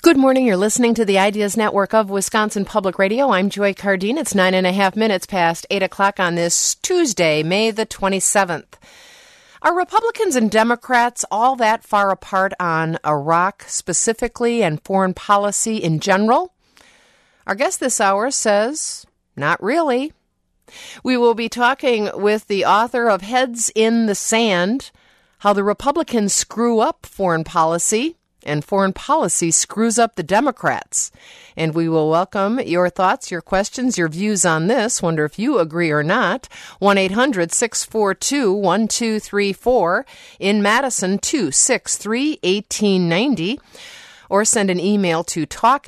Good morning. You're listening to the Ideas Network of Wisconsin Public Radio. I'm Joy Cardine. It's 9.5 minutes past 8 o'clock on this Tuesday, May the 27th. Are Republicans and Democrats all that far apart on Iraq specifically and foreign policy in general? Our guest this hour says, not really. We will be talking with the author of Heads in the Sand, How the Republicans Screw Up Foreign Policy, and foreign policy screws up the Democrats. And we will welcome your thoughts, your questions, your views on this. Wonder if you agree or not. 1-800-642-1234. In Madison, 263-1890. Or send an email to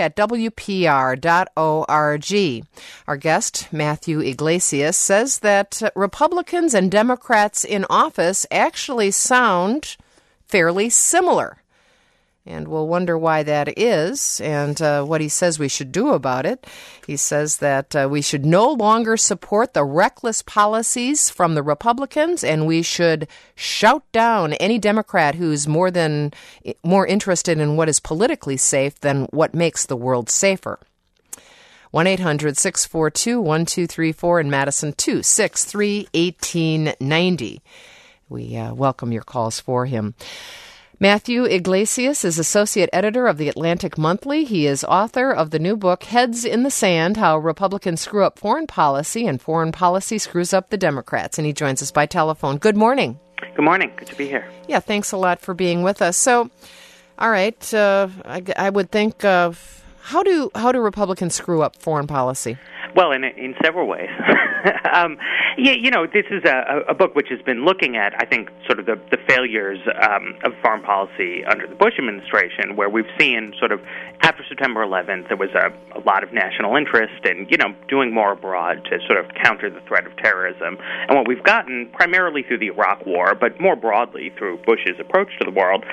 talk@wpr.org. Our guest, Matthew Yglesias, says that Republicans and Democrats in office actually sound fairly similar. And we'll wonder why that is and what he says we should do about it. He says that we should no longer support the reckless policies from the Republicans, and we should shout down any Democrat who's more interested in what is politically safe than what makes the world safer. 1-800-642-1234 in Madison, 263-1890. We welcome your calls for him. Matthew Yglesias is associate editor of the Atlantic Monthly. He is author of the new book, Heads in the Sand, How Republicans Screw Up Foreign Policy and Foreign Policy Screws Up the Democrats. And he joins us by telephone. Good morning. Good morning. Good to be here. Yeah, thanks a lot for being with us. So, all right, I would think, how do Republicans screw up foreign policy? Well, in several ways. This is a book which has been looking at, I think, sort of the failures of foreign policy under the Bush administration, where we've seen sort of after September 11th, there was a lot of national interest in, doing more abroad to sort of counter the threat of terrorism. And what we've gotten, primarily through the Iraq War, but more broadly through Bush's approach to the world,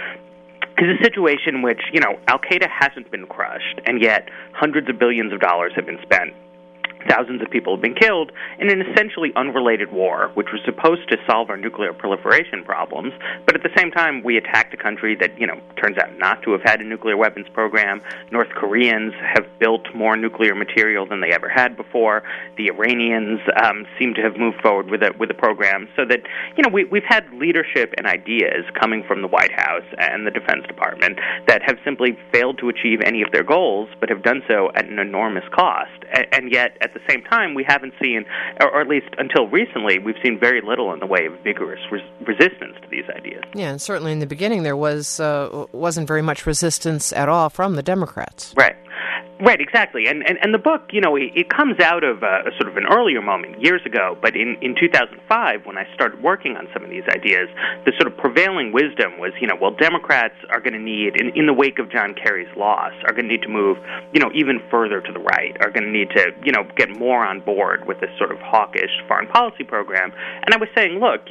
is a situation in which, Al-Qaeda hasn't been crushed, and yet hundreds of billions of dollars have been spent. Thousands of people have been killed in an essentially unrelated war, which was supposed to solve our nuclear proliferation problems. But at the same time, we attacked a country that, turns out not to have had a nuclear weapons program. North Koreans have built more nuclear material than they ever had before. The Iranians seem to have moved forward with a program. So that, we've had leadership and ideas coming from the White House and the Defense Department that have simply failed to achieve any of their goals, but have done so at an enormous cost. And yet, at the same time, we haven't seen, or at least until recently, we've seen very little in the way of vigorous resistance to these ideas. Yeah, and certainly in the beginning there wasn't very much resistance at all from the Democrats. Right, exactly. And the book, it comes out of a sort of an earlier moment, years ago, but in 2005, when I started working on some of these ideas, the sort of prevailing wisdom was, Democrats are going to need, in the wake of John Kerry's loss, are going to need to move, even further to the right, are going to need to, get more on board with this sort of hawkish foreign policy program. And I was saying, look,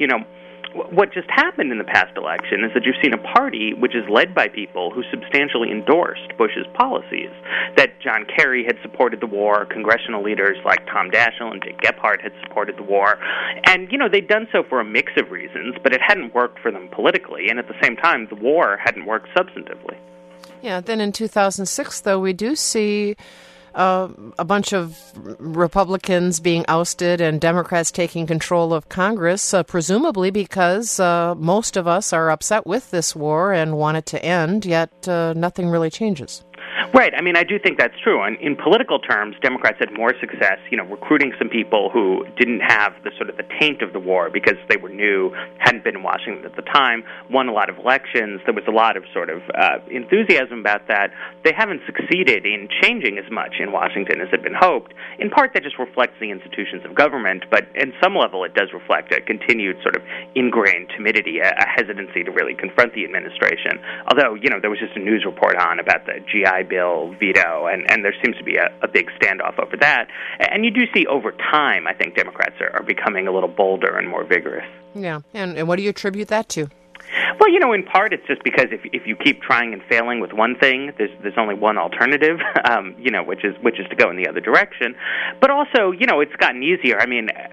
what just happened in the past election is that you've seen a party which is led by people who substantially endorsed Bush's policies, that John Kerry had supported the war, congressional leaders like Tom Daschle and Dick Gephardt had supported the war, and, they'd done so for a mix of reasons, but it hadn't worked for them politically, and at the same time, the war hadn't worked substantively. Yeah, then in 2006, though, we do see a bunch of Republicans being ousted and Democrats taking control of Congress, presumably because most of us are upset with this war and want it to end, yet nothing really changes. Right. I mean, I do think that's true. And in political terms, Democrats had more success, recruiting some people who didn't have the sort of the taint of the war because they were new, hadn't been in Washington at the time, won a lot of elections. There was a lot of sort of enthusiasm about that. They haven't succeeded in changing as much in Washington as had been hoped. In part, that just reflects the institutions of government, but in some level, it does reflect a continued sort of ingrained timidity, a hesitancy to really confront the administration. Although, there was just a news report about the GI Bill veto, and there seems to be a big standoff over that. And you do see over time, I think Democrats are becoming a little bolder and more vigorous. Yeah, and what do you attribute that to? Well, in part it's just because if you keep trying and failing with one thing, there's only one alternative, which is to go in the other direction. But also, it's gotten easier. I mean,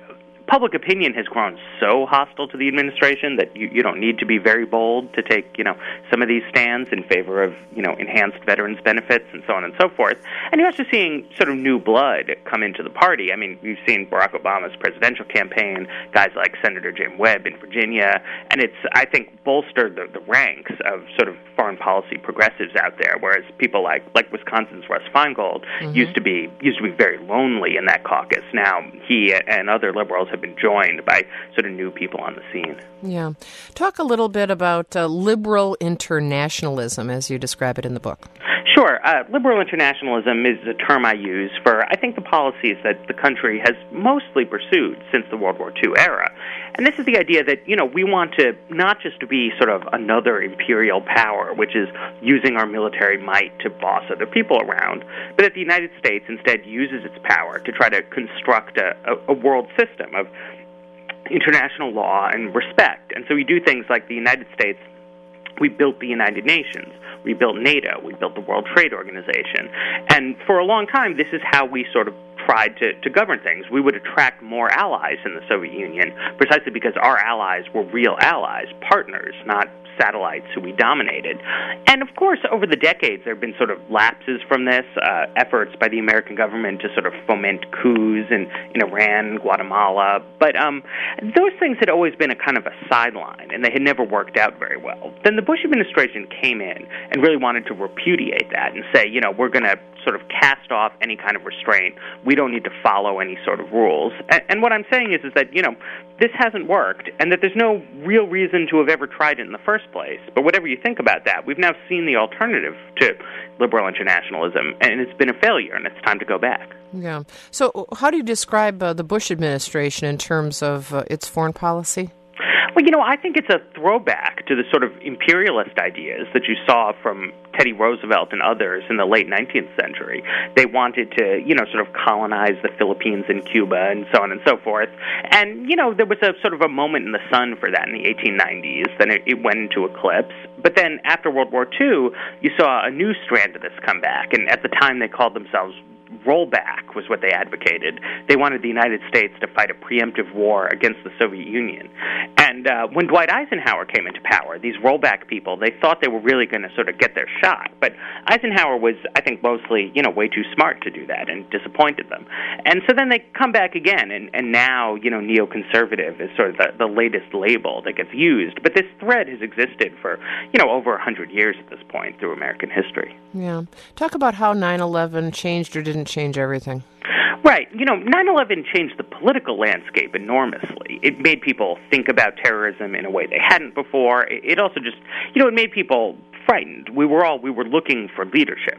public opinion has grown so hostile to the administration that you don't need to be very bold to take, some of these stands in favor of, enhanced veterans benefits and so on and so forth. And you're also seeing sort of new blood come into the party. I mean, you've seen Barack Obama's presidential campaign, guys like Senator Jim Webb in Virginia, and it's, I think, bolstered the ranks of sort of foreign policy progressives out there, whereas people like Wisconsin's Russ Feingold used to be very lonely in that caucus. Now he and other liberals have been joined by sort of new people on the scene. Yeah. Talk a little bit about liberal internationalism, as you describe it in the book. Sure. Liberal internationalism is a term I use for, I think, the policies that the country has mostly pursued since the World War II era. And this is the idea that, we want to not just to be sort of another imperial power, which is using our military might to boss other people around, but that the United States instead uses its power to try to construct a world system of international law and respect. And so we do things like the United States, we built the United Nations, we built NATO, we built the World Trade Organization. And for a long time, this is how we sort of tried to govern things. We would attract more allies in the Soviet Union precisely because our allies were real allies, partners, not satellites who we dominated. And of course, over the decades, there have been sort of lapses from this, efforts by the American government to sort of foment coups in Iran, Guatemala. But those things had always been a kind of a sideline, and they had never worked out very well. Then the Bush administration came in and really wanted to repudiate that and say, we're going to sort of cast off any kind of restraint. We don't need to follow any sort of rules. And what I'm saying is that, this hasn't worked, and that there's no real reason to have ever tried it in the first place. But whatever you think about that, we've now seen the alternative to liberal internationalism, and it's been a failure, and it's time to go back. Yeah. So how do you describe the Bush administration in terms of its foreign policy? Well, I think it's a throwback to the sort of imperialist ideas that you saw from Teddy Roosevelt and others in the late 19th century. They wanted to, sort of colonize the Philippines and Cuba and so on and so forth. And, there was a sort of a moment in the sun for that in the 1890s. Then it went into eclipse. But then after World War II, you saw a new strand of this come back. And at the time, they called themselves rollback was what they advocated. They wanted the United States to fight a preemptive war against the Soviet Union. And when Dwight Eisenhower came into power, these rollback people, they thought they were really going to sort of get their shot. But Eisenhower was, I think, mostly, way too smart to do that and disappointed them. And so then they come back again, and now, neoconservative is sort of the latest label that gets used. But this thread has existed for, over 100 years at this point through American history. Yeah. Talk about how 9/11 changed or didn't change everything. Right. 9/11 changed the political landscape enormously. It made people think about terrorism in a way they hadn't before. It also just, it made people frightened. We were looking for leadership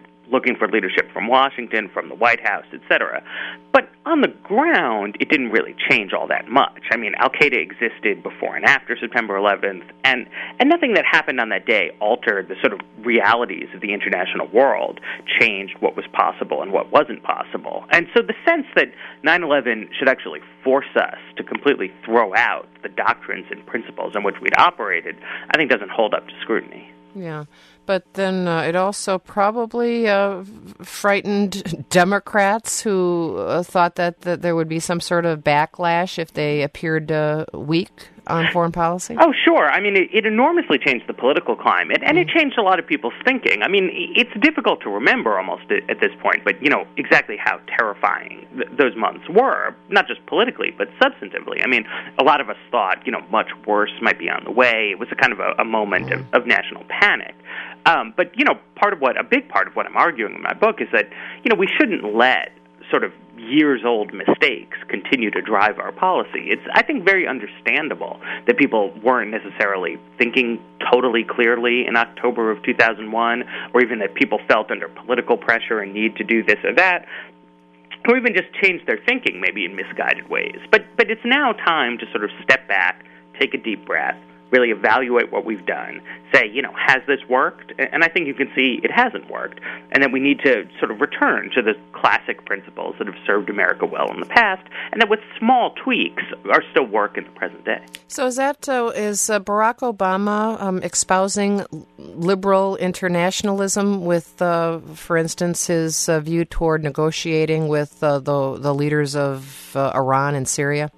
from Washington, from the White House, etc. But on the ground, it didn't really change all that much. I mean, Al-Qaeda existed before and after September 11th, and nothing that happened on that day altered the sort of realities of the international world, changed what was possible and what wasn't possible. And so the sense that 9/11 should actually force us to completely throw out the doctrines and principles on which we'd operated, I think doesn't hold up to scrutiny. Yeah, but then it also probably frightened Democrats who thought that there would be some sort of backlash if they appeared weak on foreign policy? Oh, sure. I mean, it enormously changed the political climate, and it changed a lot of people's thinking. I mean, it's difficult to remember almost at this point, but, exactly how terrifying those months were, not just politically, but substantively. I mean, a lot of us thought, much worse might be on the way. It was a kind of a moment of national panic. But, a big part of what I'm arguing in my book is that, we shouldn't let sort of years-old mistakes continue to drive our policy. It's, I think, very understandable that people weren't necessarily thinking totally clearly in October of 2001, or even that people felt under political pressure and need to do this or that, or even just change their thinking maybe in misguided ways. But it's now time to sort of step back, take a deep breath, really evaluate what we've done, say, has this worked? And I think you can see it hasn't worked, and that we need to sort of return to the classic principles that have served America well in the past, and that with small tweaks are still work in the present day. So is Barack Obama espousing liberal internationalism with, for instance, his view toward negotiating with the leaders of Iran and Syria?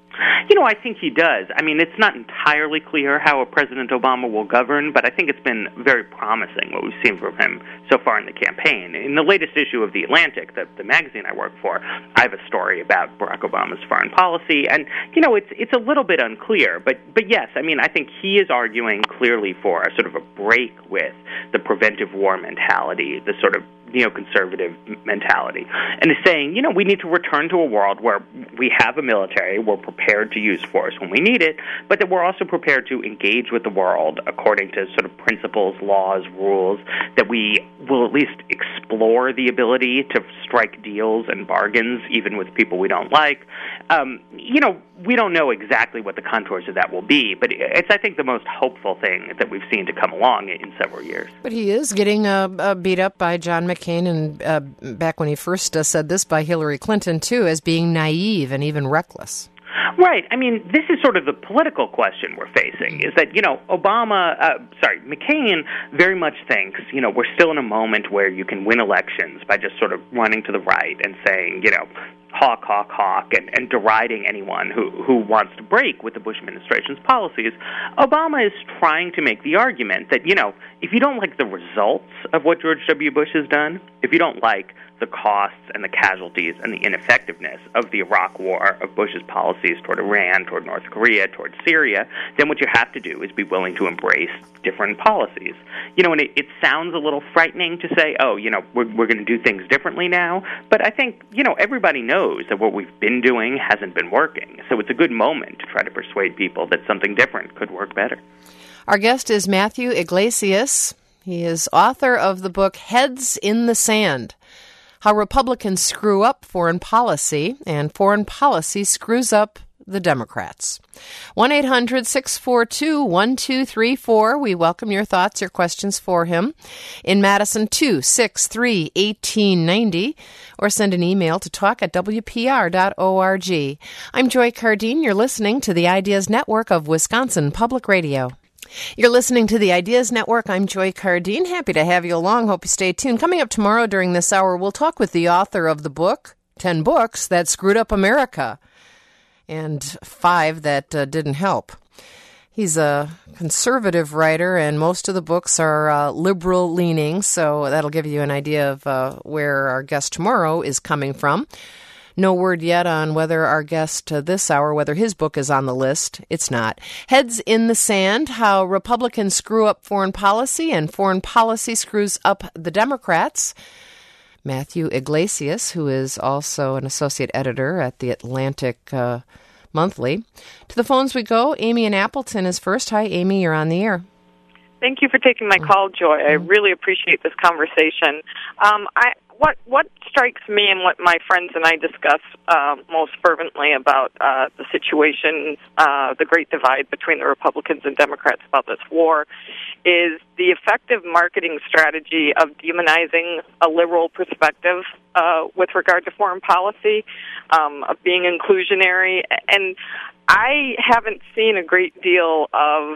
I think he does. I mean, it's not entirely clear how President Obama will govern, but I think it's been very promising what we've seen from him so far in the campaign. In the latest issue of The Atlantic, the magazine I work for, I have a story about Barack Obama's foreign policy, and, it's a little bit unclear, but yes, I mean, I think he is arguing clearly for a sort of a break with the preventive war mentality, the sort of neoconservative mentality, and is saying, we need to return to a world where we have a military, we're prepared to use force when we need it, but that we're also prepared to engage with the world according to sort of principles, laws, rules, that we will at least explore the ability to strike deals and bargains even with people we don't like. We don't know exactly what the contours of that will be, but it's, I think, the most hopeful thing that we've seen to come along in several years. But he is getting beat up by John McCain, and back when he first said this, by Hillary Clinton, too, as being naive and even reckless. Right. I mean, this is sort of the political question we're facing, is that, McCain very much thinks, we're still in a moment where you can win elections by just sort of running to the right and saying, hawk, hawk, hawk, and deriding anyone who wants to break with the Bush administration's policies. Obama is trying to make the argument that, if you don't like the results of what George W. Bush has done, if you don't like the costs and the casualties and the ineffectiveness of the Iraq War, of Bush's policies toward Iran, toward North Korea, toward Syria, then what you have to do is be willing to embrace different policies. And it sounds a little frightening to say, we're going to do things differently now, but I think, everybody knows that what we've been doing hasn't been working, so it's a good moment to try to persuade people that something different could work better. Our guest is Matthew Yglesias. He is author of the book Heads in the Sand: How Republicans Screw Up Foreign Policy, and Foreign Policy Screws Up the Democrats. 1-800-642-1234. We welcome your thoughts, your questions for him. In Madison, 263-1890, or send an email to talk@wpr.org. I'm Joy Cardine. You're listening to the Ideas Network of Wisconsin Public Radio. You're listening to the Ideas Network. I'm Joy Cardine. Happy to have you along. Hope you stay tuned. Coming up tomorrow during this hour, we'll talk with the author of the book, 10 Books That Screwed Up America, and 5 that didn't help. He's a conservative writer, and most of the books are liberal-leaning, so that'll give you an idea of where our guest tomorrow is coming from. No word yet on whether our guest this hour, whether his book is on the list. It's not. Heads in the Sand: How Republicans Screw Up Foreign Policy and Foreign Policy Screws Up the Democrats. Matthew Yglesias, who is also an associate editor at The Atlantic Monthly. To the phones we go. Amy in Appleton is first. Hi, Amy. You're on the air. Thank you for taking my call, Joy. I really appreciate this conversation. What strikes me and what my friends and I discuss most fervently about the situation, the great divide between the Republicans and Democrats about this war, is the effective marketing strategy of demonizing a liberal perspective with regard to foreign policy, of being inclusionary. And I haven't seen a great deal of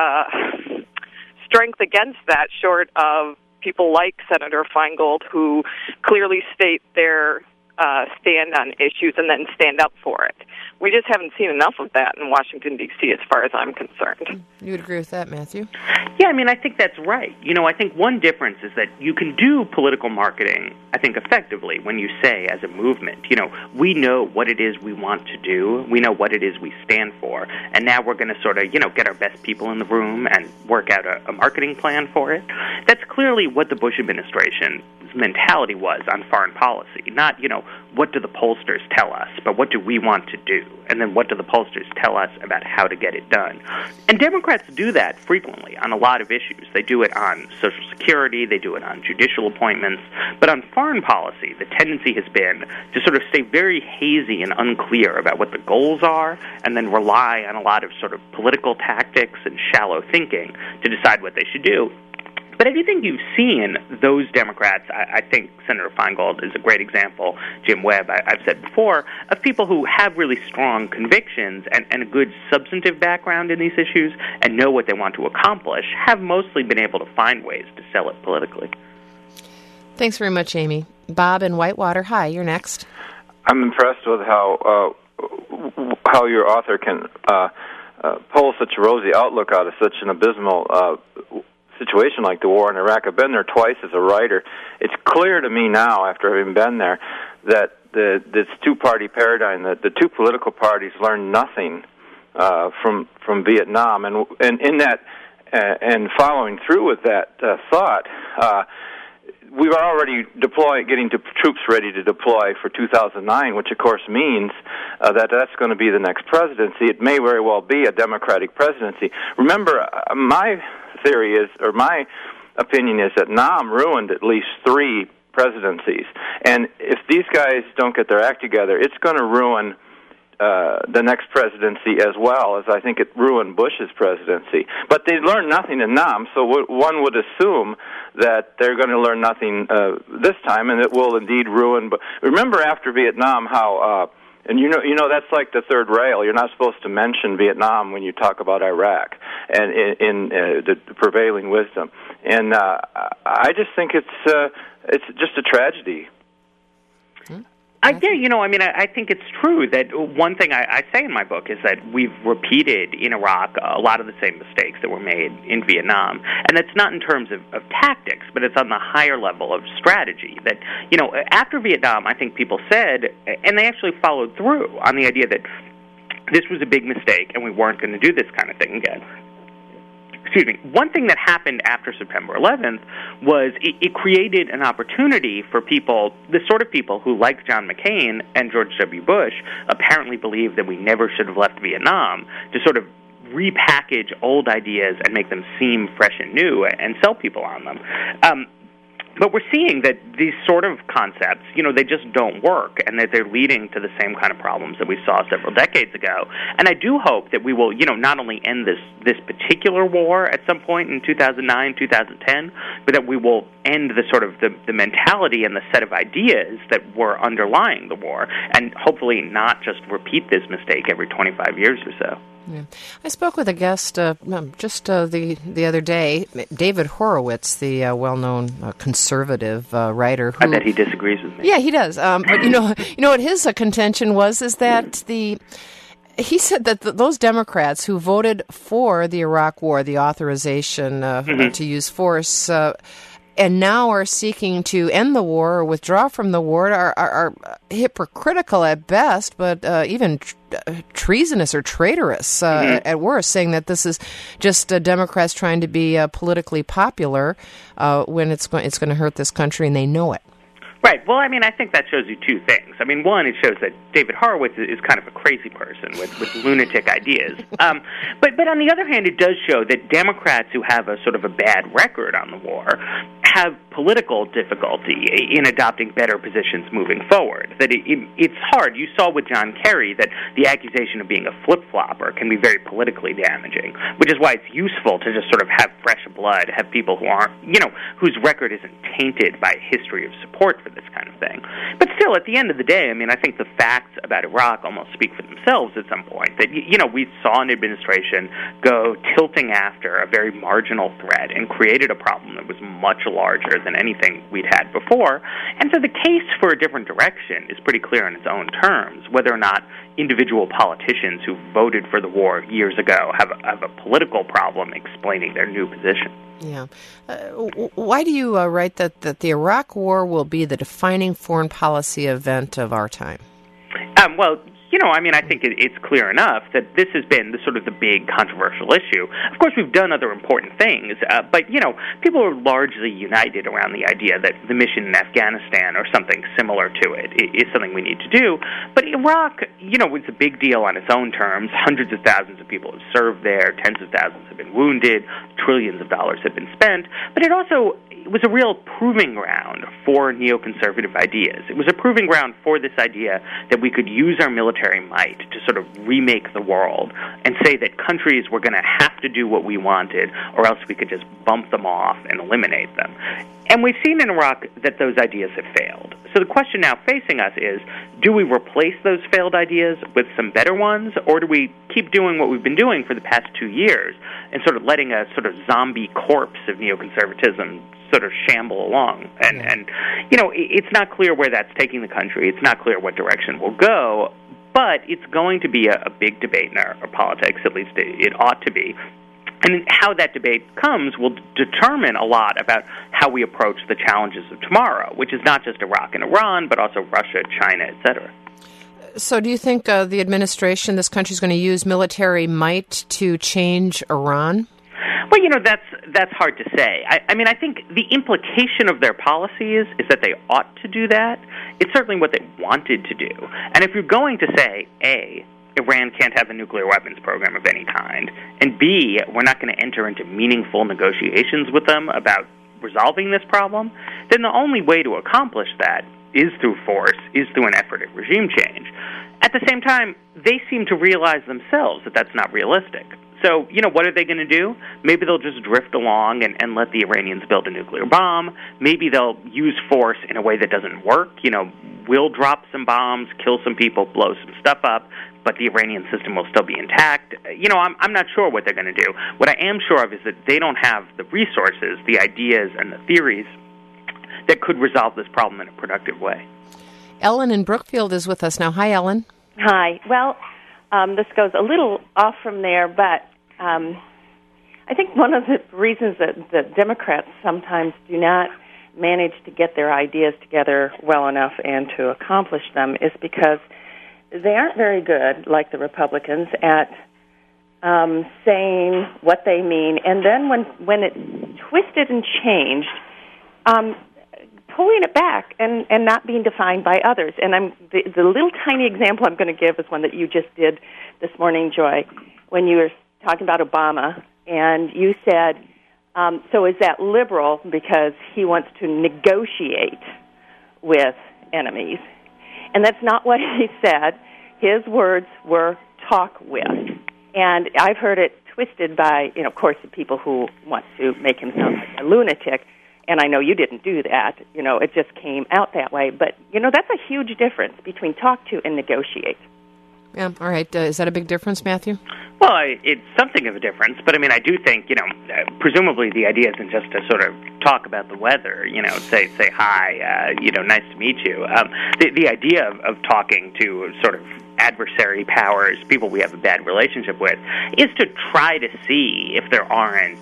strength against that, short of people like Senator Feingold, who clearly state their stand on issues and then stand up for it. We just haven't seen enough of that in Washington, D.C., as far as I'm concerned. You would agree with that, Matthew? Yeah, I mean, I think that's right. I think one difference is that you can do political marketing, I think, effectively when you say, as a movement, we know what it is we want to do, we know what it is we stand for, and now we're going to sort of, get our best people in the room and work out a marketing plan for it. That's clearly what the Bush administration's mentality was on foreign policy. Not, what do the pollsters tell us, but what do we want to do? And then what do the pollsters tell us about how to get it done? And Democrats do that frequently on a lot of issues. They do it on Social Security, they do it on judicial appointments, but on foreign policy, the tendency has been to sort of stay very hazy and unclear about what the goals are, and then rely on a lot of sort of political tactics and shallow thinking to decide what they should do. But I do think you've seen those Democrats, I think Senator Feingold is a great example, Jim Webb, I've said before, of people who have really strong convictions and a good substantive background in these issues and know what they want to accomplish, have mostly been able to find ways to sell it politically. Thanks very much, Amy. Bob in Whitewater, hi, you're next. I'm impressed with how how your author can pull such a rosy outlook out of such an abysmal situation like the war in Iraq. I've been there twice as a writer. It's clear to me now, after having been there, that this two-party paradigm, that the two political parties learned nothing from Vietnam, and in that and following through with that thought, we were already getting troops ready to deploy for 2009, which of course means that's going to be the next presidency. It may very well be a Democratic presidency. Remember, my theory is, or my opinion is, that Nam ruined at least 3 presidencies, and if these guys don't get their act together, it's going to ruin the next presidency as well, as I think it ruined Bush's presidency. But they learned nothing in Nam, so one would assume that they're going to learn nothing this time, and it will indeed ruin. But remember, after Vietnam, how and you know that's like the third rail. You're not supposed to mention Vietnam when you talk about Iraq and in the prevailing wisdom. And I just think it's just a tragedy. I think it's true that one thing I say in my book is that we've repeated in Iraq a lot of the same mistakes that were made in Vietnam. And that's not in terms of tactics, but it's on the higher level of strategy. That, after Vietnam, I think people said, and they actually followed through on the idea that this was a big mistake and we weren't going to do this kind of thing again. Excuse me. One thing that happened after September 11th was it created an opportunity for people, the sort of people who, like John McCain and George W. Bush, apparently believed that we never should have left Vietnam, to sort of repackage old ideas and make them seem fresh and new and sell people on them. But we're seeing that these sort of concepts, they just don't work, and that they're leading to the same kind of problems that we saw several decades ago. And I do hope that we will, not only end this particular war at some point in 2009, 2010, but that we will end the sort of the mentality and the set of ideas that were underlying the war, and hopefully not just repeat this mistake every 25 years or so. Yeah. I spoke with a guest just the other day, David Horowitz, the well-known conservative writer. Who, I bet he disagrees with me. Yeah, he does. But you know what his contention was is that he said that those Democrats who voted for the Iraq War, the authorization to use force, and now are seeking to end the war or withdraw from the war are hypocritical at best, but even treasonous or traitorous at worst, saying that this is just Democrats trying to be politically popular when it's going to hurt this country, and they know it. Right. Well, I think that shows you two things. One, it shows that David Horowitz is kind of a crazy person with lunatic ideas. But on the other hand, it does show that Democrats who have a sort of a bad record on the war have political difficulty in adopting better positions moving forward. That it's hard. You saw with John Kerry that the accusation of being a flip-flopper can be very politically damaging, which is why it's useful to just sort of have fresh blood, have people who aren't, whose record isn't tainted by a history of support for this kind of thing. But still, at the end of the day, I think the facts about Iraq almost speak for themselves at some point. That, we saw an administration go tilting after a very marginal threat and created a problem that was much larger than anything we'd had before. And so the case for a different direction is pretty clear in its own terms, whether or not individual politicians who voted for the war years ago have a political problem explaining their new position. Yeah. Why do you write that the Iraq War will be the defining foreign policy event of our time? Well, I think it's clear enough that this has been the big controversial issue. Of course, we've done other important things, but, people are largely united around the idea that the mission in Afghanistan or something similar to it is something we need to do. But Iraq, it's a big deal on its own terms. Hundreds of thousands of people have served there. Tens of thousands have been wounded. Trillions of dollars have been spent. But it was a real proving ground for neoconservative ideas. It was a proving ground for this idea that we could use our military might to sort of remake the world and say that countries were going to have to do what we wanted, or else we could just bump them off and eliminate them. And we've seen in Iraq that those ideas have failed. So the question now facing us is, do we replace those failed ideas with some better ones, or do we keep doing what we've been doing for the past 2 years and sort of letting a sort of zombie corpse of neoconservatism sort of shamble along? And it's not clear where that's taking the country. It's not clear what direction we'll go. but it's going to be a big debate in our politics, at least it ought to be. And how that debate comes will determine a lot about how we approach the challenges of tomorrow, which is not just Iraq and Iran, but also Russia, China, et cetera. So do you think the administration, this country, is going to use military might to change Iran? Well, that's hard to say. I mean, I think the implication of their policies is that they ought to do that. It's certainly what they wanted to do. And if you're going to say, A, Iran can't have a nuclear weapons program of any kind, and B, we're not going to enter into meaningful negotiations with them about resolving this problem, then the only way to accomplish that is through force, is through an effort at regime change. At the same time, they seem to realize themselves that that's not realistic. So, what are they going to do? Maybe they'll just drift along and let the Iranians build a nuclear bomb. Maybe they'll use force in a way that doesn't work. We'll drop some bombs, kill some people, blow some stuff up, but the Iranian system will still be intact. I'm not sure what they're going to do. What I am sure of is that they don't have the resources, the ideas, and the theories that could resolve this problem in a productive way. Ellen in Brookfield is with us now. Hi, Ellen. Hi. Well, this goes a little off from there, but I think one of the reasons that Democrats sometimes do not manage to get their ideas together well enough and to accomplish them is because they aren't very good, like the Republicans, at saying what they mean, and then when it twisted and changed, pulling it back and not being defined by others. And the little tiny example I'm going to give is one that you just did this morning, Joy, when you were talking about Obama, and you said, so is that liberal because he wants to negotiate with enemies? And that's not what he said. His words were talk with. And I've heard it twisted by, of course, the people who want to make him sound like a lunatic. And I know you didn't do that. It just came out that way. But, that's a huge difference between talk to and negotiate. Yeah, all right. Is that a big difference, Matthew? Well, it's something of a difference, but I do think, presumably the idea isn't just to sort of talk about the weather, say hi, nice to meet you. The idea of talking to sort of adversary powers, people we have a bad relationship with, is to try to see if there aren't,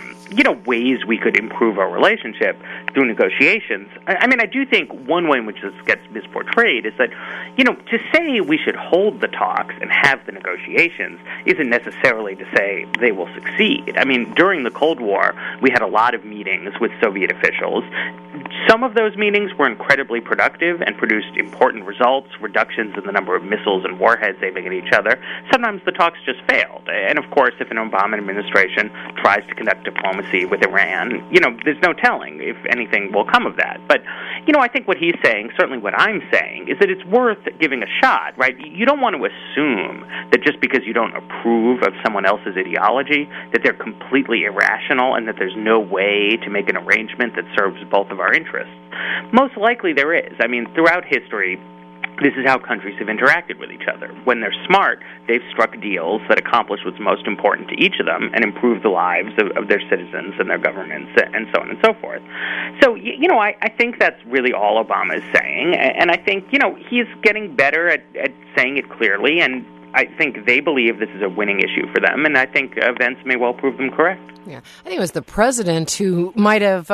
ways we could improve our relationship through negotiations. I do think one way in which this gets misportrayed is that, to say we should hold the talks and have the negotiations isn't necessarily to say they will succeed. During the Cold War, we had a lot of meetings with Soviet officials. Some of those meetings were incredibly productive and produced important results, reductions in the number of missiles and warheads aiming at each other. Sometimes the talks just failed. And, of course, if an Obama administration tries to conduct diplomacy with Iran, there's no telling if anything will come of that. But, I think what he's saying, certainly what I'm saying, is that it's worth giving a shot, right? You don't want to assume that just because you don't approve of someone else's ideology, that they're completely irrational and that there's no way to make an arrangement that serves both of our interests. Most likely there is. Throughout history, this is how countries have interacted with each other. When they're smart, they've struck deals that accomplish what's most important to each of them and improve the lives of their citizens and their governments and so on and so forth. So, I think that's really all Obama is saying. And I think, he's getting better at saying it clearly, and I think they believe this is a winning issue for them, and I think events may well prove them correct. Yeah, I think it was the president who might have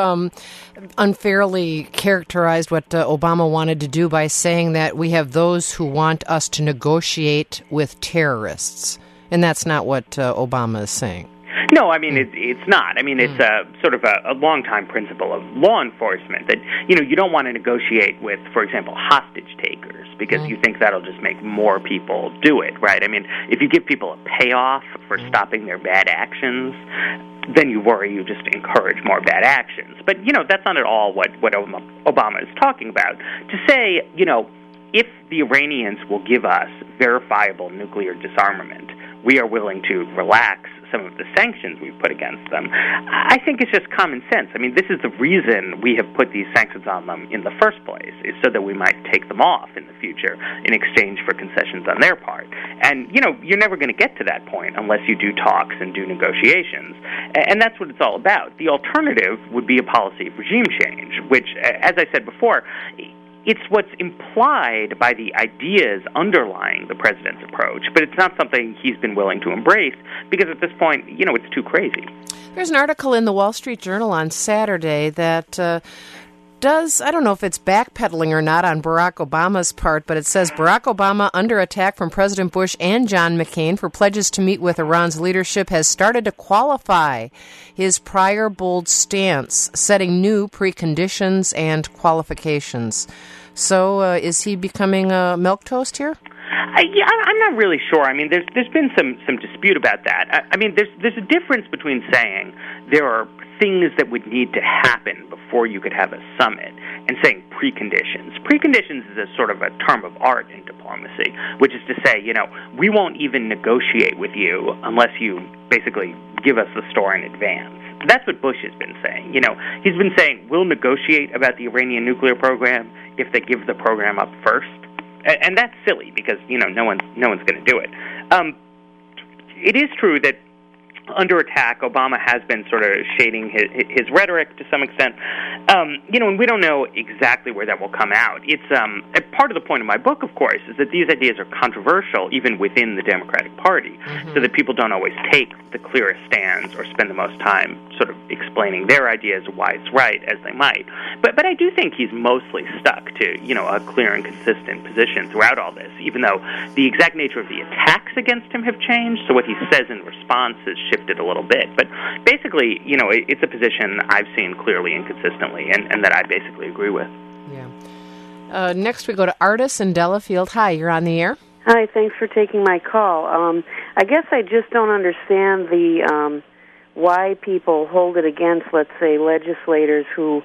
unfairly characterized what Obama wanted to do by saying that we have those who want us to negotiate with terrorists, and that's not what Obama is saying. No, it's not. It's a sort of a long-time principle of law enforcement that, you don't want to negotiate with, for example, hostage takers because you think that'll just make more people do it, right? If you give people a payoff for stopping their bad actions, then you worry you just encourage more bad actions. But, that's not at all what Obama is talking about. To say, if the Iranians will give us verifiable nuclear disarmament, we are willing to relax some of the sanctions we've put against them, I think it's just common sense. This is the reason we have put these sanctions on them in the first place, is so that we might take them off in the future in exchange for concessions on their part. And, you're never going to get to that point unless you do talks and do negotiations. And that's what it's all about. The alternative would be a policy of regime change, which, as I said before, it's what's implied by the ideas underlying the president's approach, but it's not something he's been willing to embrace because at this point, it's too crazy. There's an article in the Wall Street Journal on Saturday that I don't know if it's backpedaling or not on Barack Obama's part, but it says Barack Obama, under attack from President Bush and John McCain for pledges to meet with Iran's leadership, has started to qualify his prior bold stance, setting new preconditions and qualifications. So is he becoming a milquetoast here? I'm not really sure. I mean, there's been some dispute about that. I mean, there's a difference between saying there are things that would need to happen before you could have a summit and saying preconditions. Preconditions is a sort of a term of art in diplomacy, which is to say, we won't even negotiate with you unless you basically give us the store in advance. That's what Bush has been saying. He's been saying we'll negotiate about the Iranian nuclear program if they give the program up first. And that's silly because, no one's going to do it. It is true that under attack, Obama has been sort of shading his rhetoric to some extent. And we don't know exactly where that will come out. It's part of the point of my book, of course, is that these ideas are controversial even within the Democratic Party, so that people don't always take the clearest stands or spend the most time sort of explaining their ideas of why it's right as they might. But I do think he's mostly stuck to, a clear and consistent position throughout all this, even though the exact nature of the attacks against him have changed, so what he says in response has shifted a little bit. But basically, it's a position I've seen clearly and consistently and that I basically agree with. Yeah. Next we go to Artis in Delafield. Hi, you're on the air. Hi, thanks for taking my call. I guess I just don't understand the why people hold it against, let's say, legislators who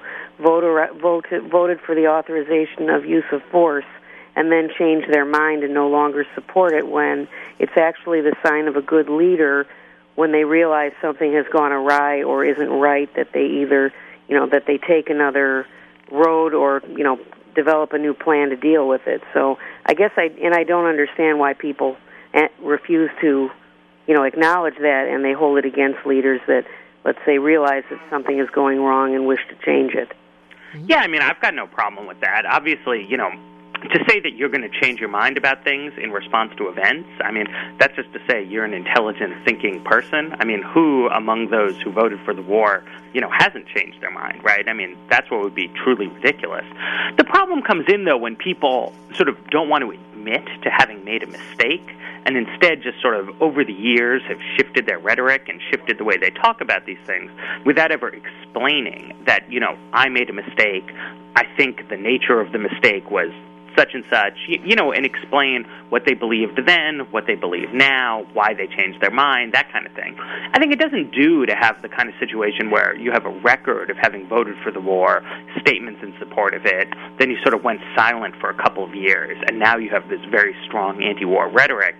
voted for the authorization of use of force and then change their mind and no longer support it when it's actually the sign of a good leader when they realize something has gone awry or isn't right, that they either, that they take another road or, develop a new plan to deal with it. So I guess I don't understand why people refuse to, acknowledge that, and they hold it against leaders that, let's say, realize that something is going wrong and wish to change it. Yeah, I mean, I've got no problem with that. Obviously, to say that you're going to change your mind about things in response to events, I mean, that's just to say you're an intelligent, thinking person. I mean, who among those who voted for the war, hasn't changed their mind, right? I mean, that's what would be truly ridiculous. The problem comes in, though, when people sort of don't want to admit to having made a mistake and instead just sort of over the years have shifted their rhetoric and shifted the way they talk about these things without ever explaining that, I made a mistake. I think the nature of the mistake was such and such, and explain what they believed then, what they believe now, why they changed their mind, that kind of thing. I think it doesn't do to have the kind of situation where you have a record of having voted for the war, statements in support of it, then you sort of went silent for a couple of years, and now you have this very strong anti-war rhetoric.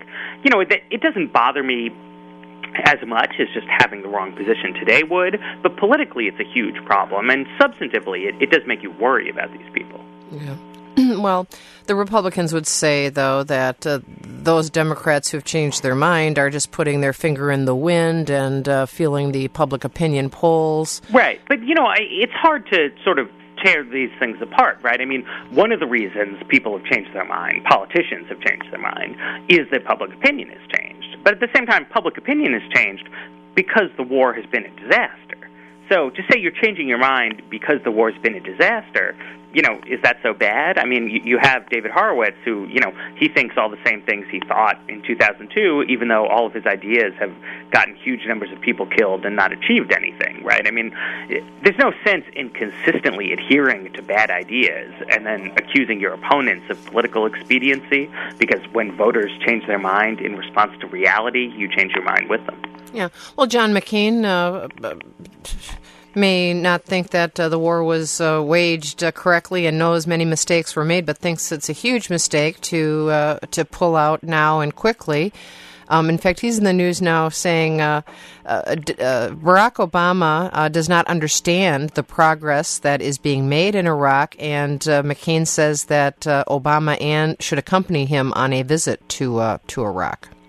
It doesn't bother me as much as just having the wrong position today would, but politically it's a huge problem, and substantively it does make you worry about these people. Yeah. Well, the Republicans would say, though, that those Democrats who've changed their mind are just putting their finger in the wind and feeling the public opinion polls. Right. But, it's hard to sort of tear these things apart, right? I mean, one of the reasons people have changed their mind, politicians have changed their mind, is that public opinion has changed. But at the same time, public opinion has changed because the war has been a disaster. So to say you're changing your mind because the war's been a disaster, is that so bad? I mean, you have David Horowitz who, he thinks all the same things he thought in 2002, even though all of his ideas have gotten huge numbers of people killed and not achieved anything, right? I mean, there's no sense in consistently adhering to bad ideas and then accusing your opponents of political expediency, because when voters change their mind in response to reality, you change your mind with them. Yeah. Well, John McCain may not think that the war was waged correctly and knows many mistakes were made, but thinks it's a huge mistake to pull out now and quickly. In fact, he's in the news now saying Barack Obama does not understand the progress that is being made in Iraq, and McCain says that Obama should accompany him on a visit to Iraq.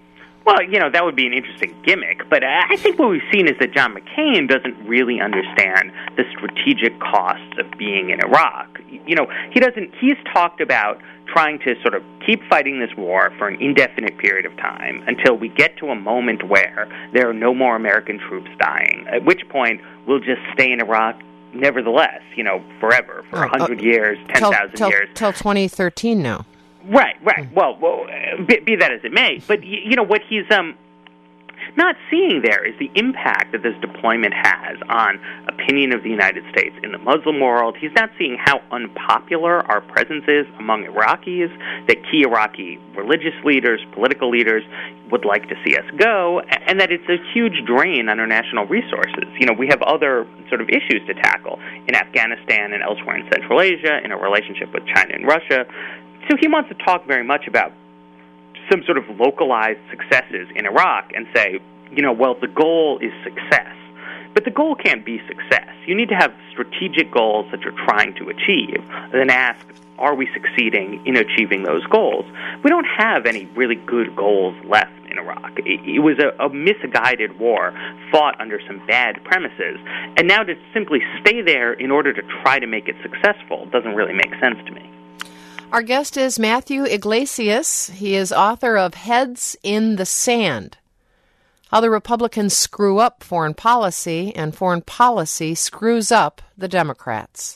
Well, that would be an interesting gimmick, but I think what we've seen is that John McCain doesn't really understand the strategic costs of being in Iraq. He's talked about trying to sort of keep fighting this war for an indefinite period of time until we get to a moment where there are no more American troops dying, at which point we'll just stay in Iraq nevertheless, forever, for 100 years, 10,000 years. Till 2013 now. Right. Well, be that as it may, but what he's not seeing there is the impact that this deployment has on opinion of the United States in the Muslim world. He's not seeing how unpopular our presence is among Iraqis, that key Iraqi religious leaders, political leaders would like to see us go, and that it's a huge drain on our national resources. We have other sort of issues to tackle in Afghanistan and elsewhere in Central Asia, in our relationship with China and Russia. So he wants to talk very much about some sort of localized successes in Iraq and say, the goal is success. But the goal can't be success. You need to have strategic goals that you're trying to achieve, then ask, are we succeeding in achieving those goals? We don't have any really good goals left in Iraq. It was a misguided war fought under some bad premises, and now to simply stay there in order to try to make it successful doesn't really make sense to me. Our guest is Matthew Yglesias. He is author of Heads in the Sand, How the Republicans Screw Up Foreign Policy and Foreign Policy Screws Up the Democrats.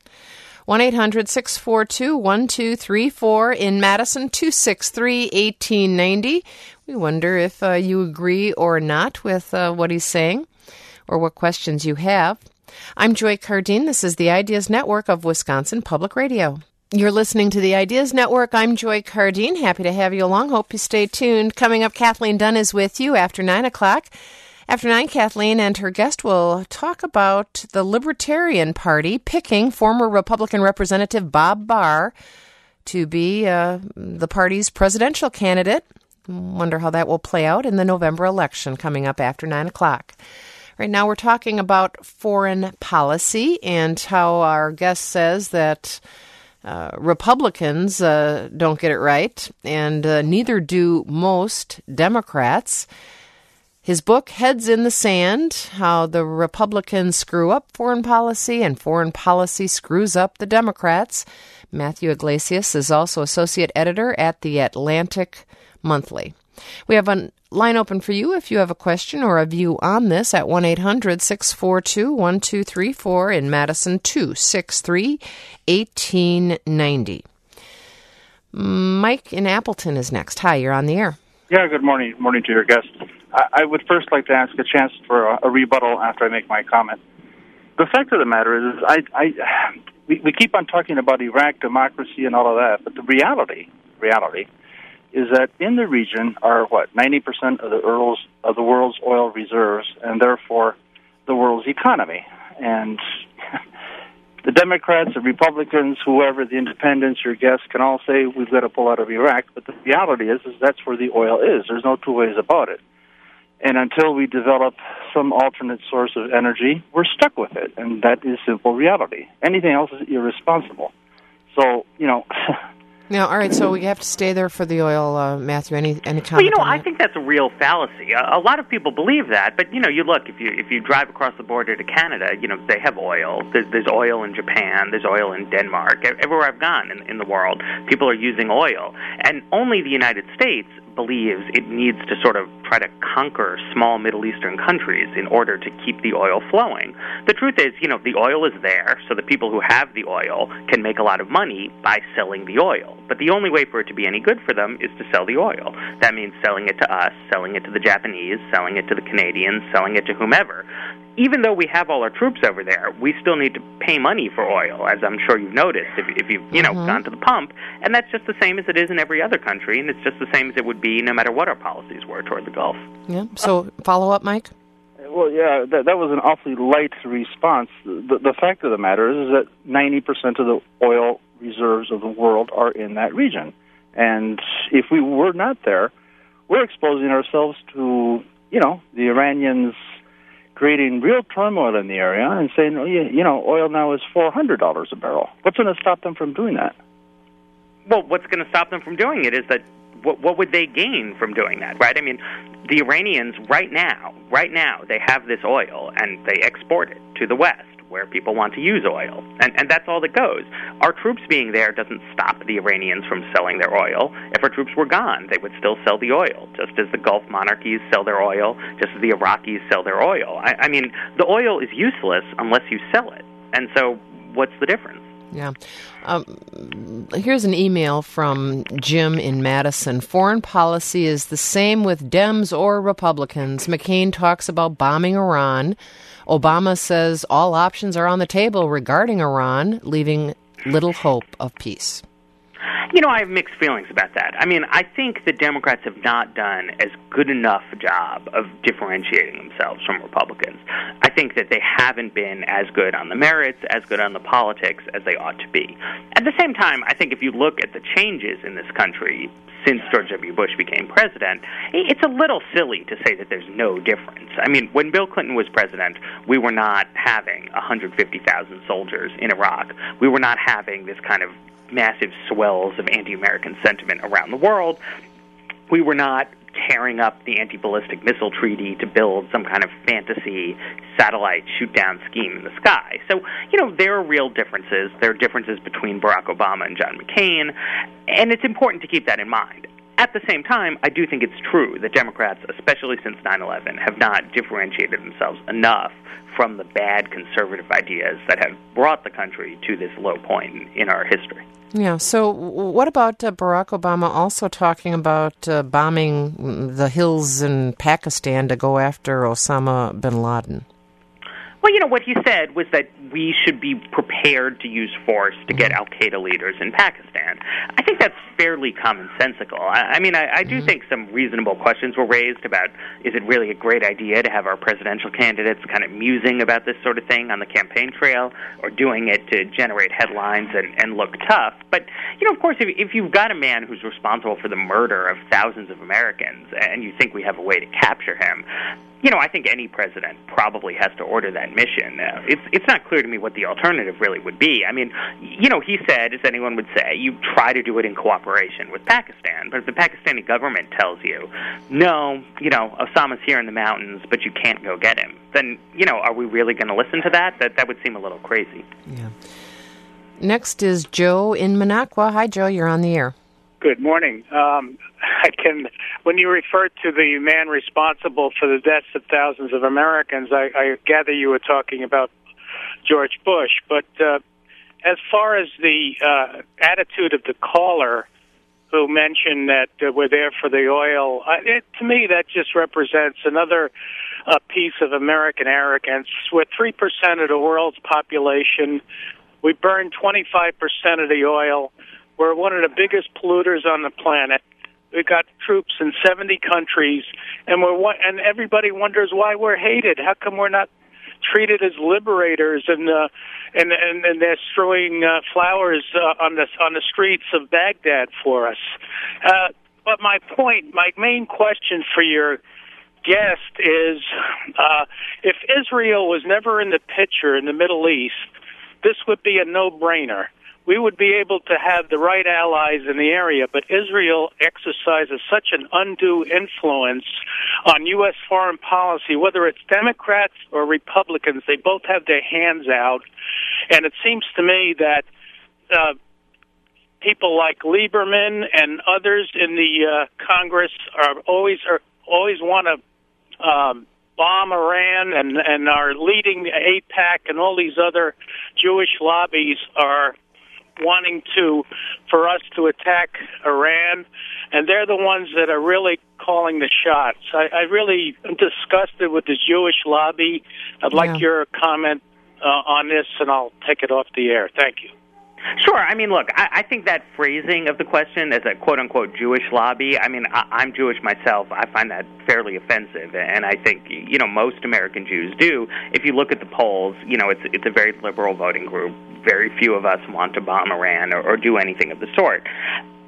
1-800-642-1234 in Madison, 263-1890. We wonder if you agree or not with what he's saying or what questions you have. I'm Joy Cardine. This is the Ideas Network of Wisconsin Public Radio. You're listening to the Ideas Network. I'm Joy Cardine. Happy to have you along. Hope you stay tuned. Coming up, Kathleen Dunn is with you after 9 o'clock. After 9, Kathleen and her guest will talk about the Libertarian Party picking former Republican Representative Bob Barr to be the party's presidential candidate. Wonder how that will play out in the November election coming up after 9 o'clock. Right now we're talking about foreign policy and how our guest says that Republicans don't get it right, and neither do most Democrats. His book, Heads in the Sand, How the Republicans Screw Up Foreign Policy and Foreign Policy Screws Up the Democrats. Matthew Yglesias is also associate editor at The Atlantic Monthly. We have a line open for you if you have a question or a view on this at 1-800-642-1234 in Madison, 263-1890. Mike in Appleton is next. Hi, you're on the air. Yeah, good morning. Morning to your guest. I would first like to ask a chance for a rebuttal after I make my comment. The fact of the matter is, we keep on talking about Iraq, democracy, and all of that, but the reality is that in the region are 90% of the world's oil reserves, and therefore the world's economy. And the Democrats, the Republicans, whoever, the independents, your guests can all say we've got to pull out of Iraq, but the reality is that's where the oil is. There's no two ways about it. And until we develop some alternate source of energy, we're stuck with it, and that is simple reality. Anything else is irresponsible. So, Now, all right, so we have to stay there for the oil, Matthew. Any comment on I that? think that's a real fallacy. A lot of people believe that, but you look, if you drive across the border to Canada, they have oil. There's oil in Japan. There's oil in Denmark. Everywhere I've gone in the world, people are using oil, and only the United States believes it needs to sort of try to conquer small Middle Eastern countries in order to keep the oil flowing. The truth is, the oil is there, so the people who have the oil can make a lot of money by selling the oil. But the only way for it to be any good for them is to sell the oil. That means selling it to us, selling it to the Japanese, selling it to the Canadians, selling it to whomever. Even though we have all our troops over there, we still need to pay money for oil, as I'm sure you've noticed if you've gone to the pump. And that's just the same as it is in every other country, and it's just the same as it would be no matter what our policies were toward the Gulf. Yeah. So follow up, Mike? Well, yeah, that was an awfully light response. The fact of the matter is that 90% of the oil reserves of the world are in that region. And if we were not there, we're exposing ourselves to, the Iranians creating real turmoil in the area and saying, oil now is $400 a barrel. What's going to stop them from doing that? Well, what's going to stop them from doing it is that what would they gain from doing that, right? I mean, the Iranians right now, they have this oil, and they export it to the West, where people want to use oil, and that's all that goes. Our troops being there doesn't stop the Iranians from selling their oil. If our troops were gone, they would still sell the oil, just as the Gulf monarchies sell their oil, just as the Iraqis sell their oil. I mean, the oil is useless unless you sell it, and so what's the difference? Yeah. Here's an email from Jim in Madison. Foreign policy is the same with Dems or Republicans. McCain talks about bombing Iran. Obama says all options are on the table regarding Iran, leaving little hope of peace. You know, I have mixed feelings about that. I mean, I think the Democrats have not done as good enough a job of differentiating themselves from Republicans. I think that they haven't been as good on the merits, as good on the politics as they ought to be. At the same time, I think if you look at the changes in this country since George W. Bush became president, it's a little silly to say that there's no difference. I mean, when Bill Clinton was president, we were not having 150,000 soldiers in Iraq. We were not having this kind of massive swells of anti-American sentiment around the world. We were not tearing up the anti-ballistic missile treaty to build some kind of fantasy satellite shoot-down scheme in the sky. So, you know, there are real differences. There are differences between Barack Obama and John McCain, and it's important to keep that in mind. At the same time, I do think it's true that Democrats, especially since 9/11, have not differentiated themselves enough from the bad conservative ideas that have brought the country to this low point in our history. Yeah, so what about Barack Obama also talking about bombing the hills in Pakistan to go after Osama bin Laden? Well, you know, what he said was that we should be prepared to use force to get al-Qaeda leaders in Pakistan. I think that's fairly commonsensical. I mean, I do think some reasonable questions were raised about, is it really a great idea to have our presidential candidates kind of musing about this sort of thing on the campaign trail, or doing it to generate headlines and look tough? But, you know, of course, if you've got a man who's responsible for the murder of thousands of Americans, and you think we have a way to capture him, you know, I think any president probably has to order that mission. It's not clear to me what the alternative really would be. I mean, you know, he said, as anyone would say, you try to do it in cooperation with Pakistan. But if the Pakistani government tells you, no, you know, Osama's here in the mountains, but you can't go get him, then, you know, are we really going to listen to that? That would seem a little crazy. Yeah. Next is Joe in Minocqua. Hi, Joe. You're on the air. Good morning. When you referred to the man responsible for the deaths of thousands of Americans, I gather you were talking about George Bush. But as far as the attitude of the caller who mentioned that we're there for the oil, to me that just represents another piece of American arrogance. We're 3% of the world's population. We burn 25% of the oil. We're one of the biggest polluters on the planet. We've got troops in 70 countries, and everybody wonders why we're hated. How come we're not treated as liberators? And they're strewing flowers on the streets of Baghdad for us. But my main question for your guest is, if Israel was never in the picture in the Middle East, this would be a no-brainer. We would be able to have the right allies in the area, but Israel exercises such an undue influence on U.S. foreign policy, whether it's Democrats or Republicans. They both have their hands out, and it seems to me that people like Lieberman and others in the Congress always want to bomb Iran, and are leading the AIPAC, and all these other Jewish lobbies are wanting for us to attack Iran, and they're the ones that are really calling the shots. I really am disgusted with the Jewish lobby. I'd like your comment on this, and I'll take it off the air. Thank you. Sure. I mean, look, I think that phrasing of the question as a quote-unquote Jewish lobby, I mean, I'm Jewish myself. I find that fairly offensive, and I think, you know, most American Jews do. If you look at the polls, you know, it's a very liberal voting group. Very few of us want to bomb Iran or do anything of the sort.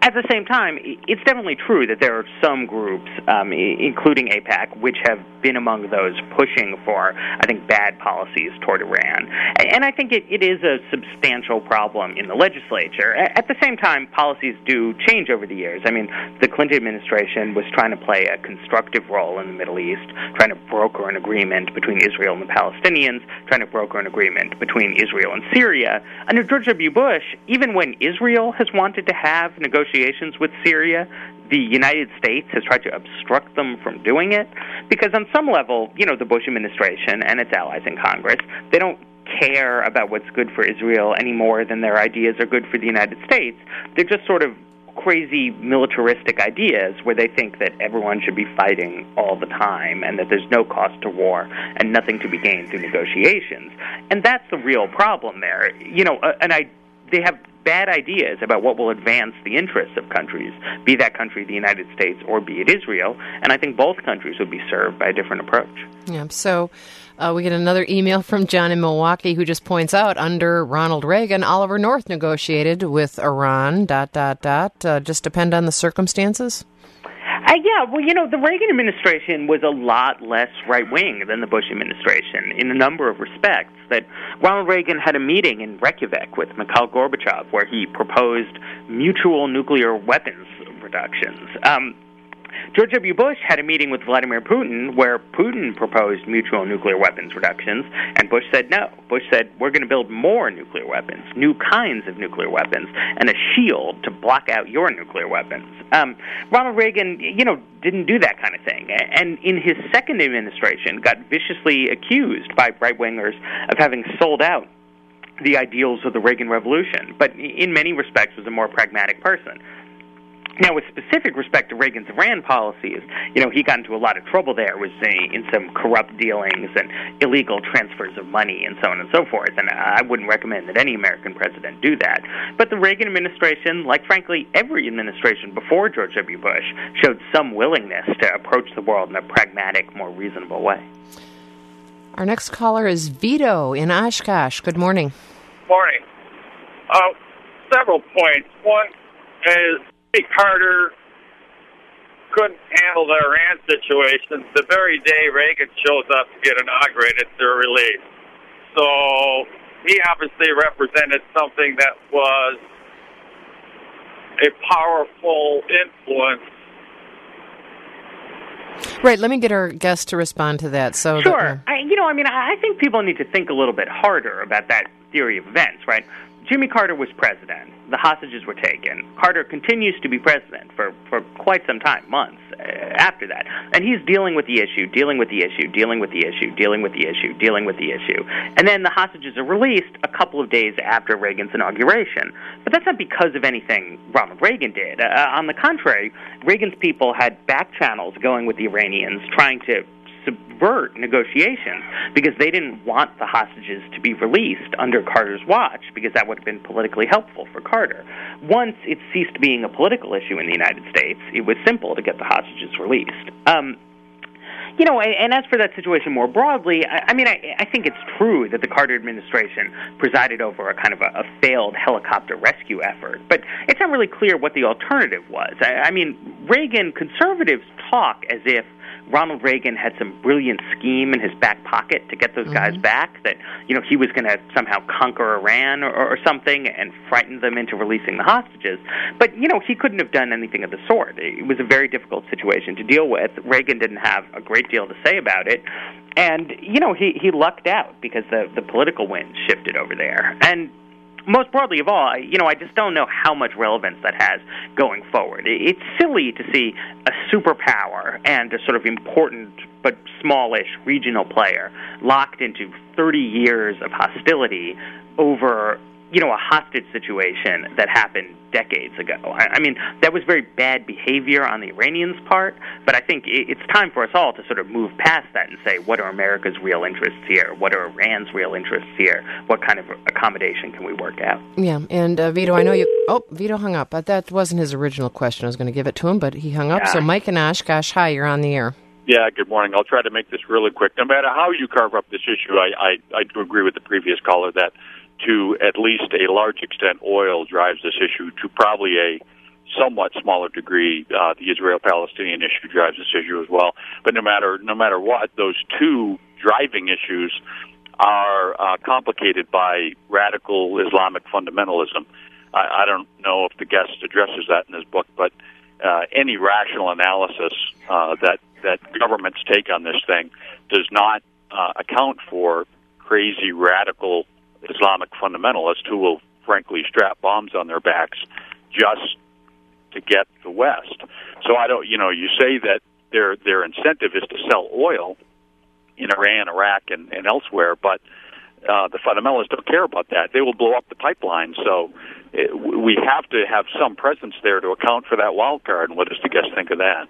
At the same time, it's definitely true that there are some groups, including AIPAC, which have been among those pushing for, I think, bad policies toward Iran. And I think it is a substantial problem in the legislature. At the same time, policies do change over the years. I mean, the Clinton administration was trying to play a constructive role in the Middle East, trying to broker an agreement between Israel and the Palestinians, trying to broker an agreement between Israel and Syria. Under George W. Bush, even when Israel has wanted to have negotiations with Syria, the United States has tried to obstruct them from doing it, because on some level, the Bush administration and its allies in Congress, they don't care about what's good for Israel any more than their ideas are good for the United States. They're just sort of crazy militaristic ideas where they think that everyone should be fighting all the time and that there's no cost to war and nothing to be gained through negotiations. And that's the real problem there. They have bad ideas about what will advance the interests of countries, be that country the United States or be it Israel, and I think both countries would be served by a different approach. Yeah, so we get another email from John in Milwaukee who just points out, under Ronald Reagan, Oliver North negotiated with Iran, ... just depend on the circumstances? The Reagan administration was a lot less right-wing than the Bush administration in a number of respects. That Ronald Reagan had a meeting in Reykjavik with Mikhail Gorbachev where he proposed mutual nuclear weapons reductions. George W. Bush had a meeting with Vladimir Putin where Putin proposed mutual nuclear weapons reductions, and Bush said no. Bush said, we're going to build more nuclear weapons, new kinds of nuclear weapons, and a shield to block out your nuclear weapons. Ronald Reagan, didn't do that kind of thing, and in his second administration got viciously accused by right-wingers of having sold out the ideals of the Reagan Revolution, but in many respects was a more pragmatic person. Now, with specific respect to Reagan's Iran policies, he got into a lot of trouble there in some corrupt dealings and illegal transfers of money and so on and so forth, and I wouldn't recommend that any American president do that. But the Reagan administration, like frankly every administration before George W. Bush, showed some willingness to approach the world in a pragmatic, more reasonable way. Our next caller is Vito in Oshkosh. Good morning. Morning. Several points. One is Carter couldn't handle the Iran situation. The very day Reagan shows up to get inaugurated, they're released. So he obviously represented something that was a powerful influence. Right, let me get our guest to respond to that. So sure. I think people need to think a little bit harder about that theory of events, right? Jimmy Carter was president. The hostages were taken. Carter continues to be president for quite some time, months after that. And he's dealing with the issue, dealing with the issue, dealing with the issue, dealing with the issue, dealing with the issue. And then the hostages are released a couple of days after Reagan's inauguration. But that's not because of anything Ronald Reagan did. On the contrary, Reagan's people had back channels going with the Iranians trying to subvert negotiations because they didn't want the hostages to be released under Carter's watch because that would have been politically helpful for Carter. Once it ceased being a political issue in the United States, it was simple to get the hostages released. And as for that situation more broadly, I think it's true that the Carter administration presided over a kind of a failed helicopter rescue effort, but it's not really clear what the alternative was. Reagan conservatives talk as if Ronald Reagan had some brilliant scheme in his back pocket to get those guys back, that, he was going to somehow conquer Iran or something and frighten them into releasing the hostages. But, he couldn't have done anything of the sort. It was a very difficult situation to deal with. Reagan didn't have a great deal to say about it. And, he lucked out because the political wind shifted over there. And most broadly of all, I just don't know how much relevance that has going forward. It's silly to see a superpower and a sort of important but smallish regional player locked into 30 years of hostility over, a hostage situation that happened decades ago. That was very bad behavior on the Iranians' part, but I think it's time for us all to sort of move past that and say, what are America's real interests here? What are Iran's real interests here? What kind of accommodation can we work out? Yeah, and Vito, I know you... Oh, Vito hung up. That wasn't his original question. I was going to give it to him, but he hung up. Yeah. So Mike and Oshkosh, hi, you're on the air. Yeah, good morning. I'll try to make this really quick. No matter how you carve up this issue, I do agree with the previous caller that to at least a large extent, oil drives this issue to probably a somewhat smaller degree, the Israel-Palestinian issue drives this issue as well. But no matter what, those two driving issues are complicated by radical Islamic fundamentalism. I don't know if the guest addresses that in his book, but any rational analysis that governments take on this thing does not account for crazy radical Islamic fundamentalists who will frankly strap bombs on their backs just to get the West. So you say that their incentive is to sell oil in Iran, Iraq, and elsewhere, but the fundamentalists don't care about that. They will blow up the pipeline. So we have to have some presence there to account for that wild card. And what does the guest think of that?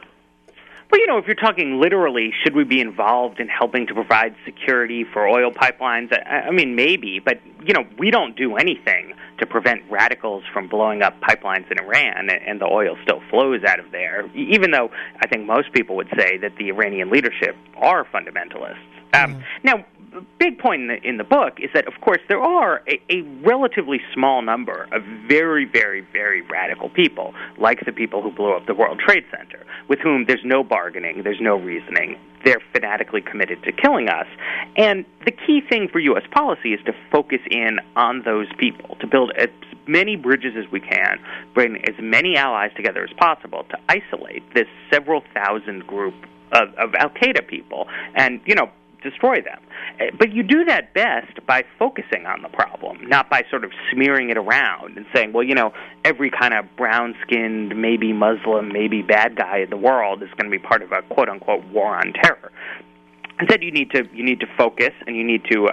Well, if you're talking literally, should we be involved in helping to provide security for oil pipelines? I mean, maybe, but, we don't do anything to prevent radicals from blowing up pipelines in Iran, and the oil still flows out of there, even though I think most people would say that the Iranian leadership are fundamentalists. Now, the big point in the book is that, of course, there are a relatively small number of very, very, very radical people, like the people who blew up the World Trade Center, with whom there's no bargaining, there's no reasoning. They're fanatically committed to killing us. And the key thing for U.S. policy is to focus in on those people, to build as many bridges as we can, bring as many allies together as possible to isolate this several thousand group of al-Qaeda people and, destroy them. But you do that best by focusing on the problem, not by sort of smearing it around and saying, well, every kind of brown-skinned, maybe Muslim, maybe bad guy in the world is going to be part of a quote-unquote war on terror. Instead, you need to focus, and you need to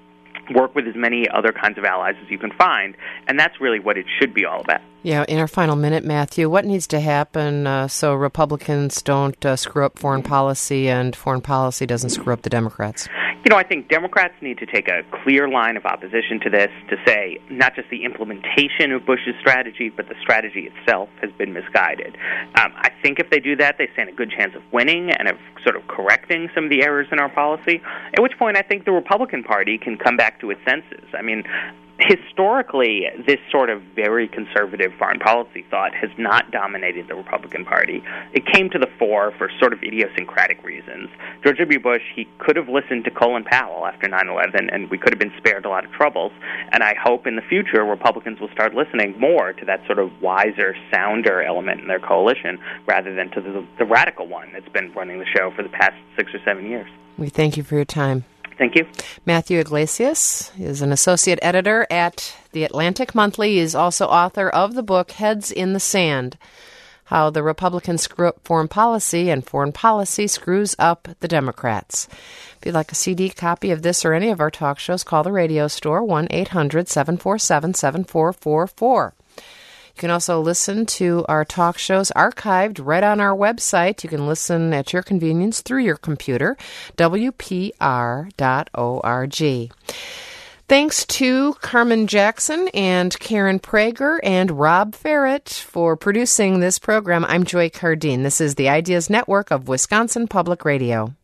work with as many other kinds of allies as you can find, and that's really what it should be all about. Yeah, in our final minute, Matthew, what needs to happen so Republicans don't screw up foreign policy and foreign policy doesn't screw up the Democrats? I think Democrats need to take a clear line of opposition to this, to say not just the implementation of Bush's strategy, but the strategy itself has been misguided. I think if they do that, they stand a good chance of winning and of sort of correcting some of the errors in our policy, at which point I think the Republican Party can come back to its senses. I mean, historically, this sort of very conservative foreign policy thought has not dominated the Republican Party. It came to the fore for sort of idiosyncratic reasons. George W. Bush, he could have listened to Colin Powell after 9/11, and we could have been spared a lot of troubles. And I hope in the future Republicans will start listening more to that sort of wiser, sounder element in their coalition, rather than to the radical one that's been running the show for the past 6 or 7 years. We thank you for your time. Thank you. Matthew Yglesias is an associate editor at The Atlantic Monthly. He is also author of the book Heads in the Sand, How the Republicans Screw Up Foreign Policy and Foreign Policy Screws Up the Democrats. If you'd like a CD copy of this or any of our talk shows, call the radio store, 1-800-747-7444. You can also listen to our talk shows archived right on our website. You can listen at your convenience through your computer, WPR.org. Thanks to Carmen Jackson and Karen Prager and Rob Ferret for producing this program. I'm Joy Cardine. This is the Ideas Network of Wisconsin Public Radio.